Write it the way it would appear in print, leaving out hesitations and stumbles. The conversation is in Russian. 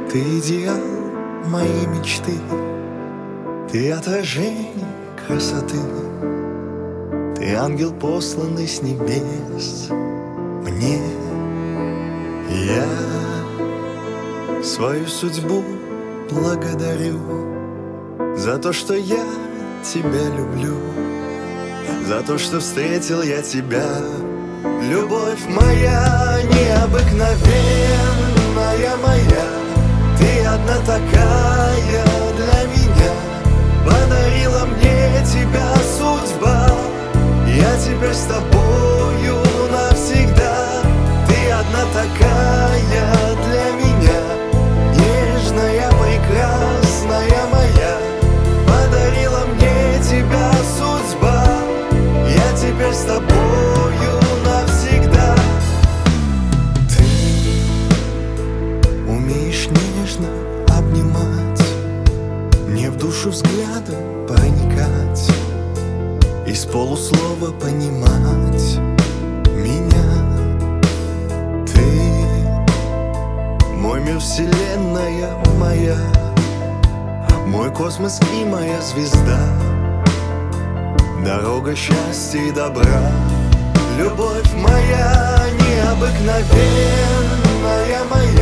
Ты идеал моей мечты, ты отражение красоты, ты ангел, посланный с небес мне. Я свою судьбу благодарю за то, что я тебя люблю, за то, что встретил я тебя. Любовь моя необыкновенная моя, ты одна такая для меня. Подарила мне тебя судьба, я теперь с тобою навсегда. Ты одна такая для меня, нежная, прекрасная моя. Подарила мне тебя судьба, я теперь с тобою навсегда. Ты умеешь нежно обнимать, мне в душу взглядом проникать, из полуслова понимать меня. Ты мой мир, вселенная моя, мой космос и моя звезда, дорога счастья и добра. Любовь моя необыкновенная моя,